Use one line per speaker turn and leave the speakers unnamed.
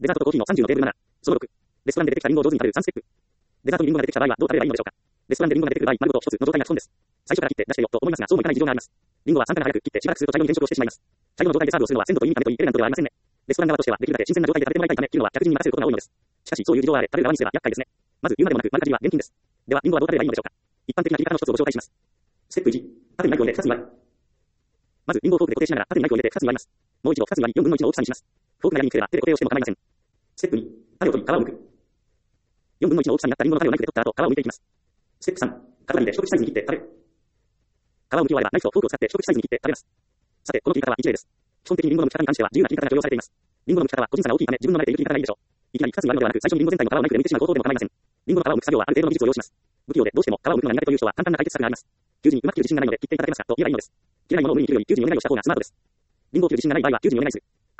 デザートとコーヒーの30のテーブル7。その6。レストランで出てきたリンゴを上手に食べる3ステップ。デザートにリンゴが出てきた場合はどう食べればいいのでしょうか。レストランでリンゴが出てくる場合、丸ごと1つの状態が損です。最初から切って出してよと思いますが、そうもいかない事情があります。リンゴは酸化が早く切ってしばらくすると茶色に変色をしてしまいます。茶色の状態でサーブをするのは鮮度といい見た目といいエレガントではありませんね。レストラン側としてはできるだけ新鮮な状態で食べてもらいたいため、切るのは客人に任せることが多いのです。しかし、そういう事情があれ、食べる側にすれば厄介ですね。まず言うまでもなく、丸かじりは厳禁です。では、リンゴはどう食べればいいのでしょうか。一般的な切り方の一つをご紹介します。ステップ1、縦にナイフを入れて2つに割る。まず、リンゴをフォークで固定しながら縦にナイフを入れて2つに割ります。もう一度2つに割り4分の1の大きさにします。フォークがやりにくければ手で固定をしても構いません。ステップ2、種を取り皮を剥く。4分の1の大きさになったリンゴの種をナイフで取った後、皮を剥いていきます。ステップ3、型に入れ一口サイズに切って食べる。皮を剥き終わればナイフとフォークを使って一口サイズに切って食べます。さて、この切り方は一例です。基本的にリンゴの剥き方に関しては自由な切り方が許容されています。リンゴの剥き方は個人差が大きいため、自分の慣れている切り方がいいでしょう。いきなり2つに割るのではなく、最初にリンゴ全体の皮をナイフで剥いてしまう方法でも構いません。リンゴの皮を剥く作業はある程度の技術を要します。不器用でどうしても皮を剥くのが苦手という人は簡単な解決策があります。給仕にうまく切る自信がないので切っていただけますかと言えばいいのです。切れないものを無理に切るより給仕にお願いをした方がスマートです。リンゴを切る自信がない場合は給仕にお願いする。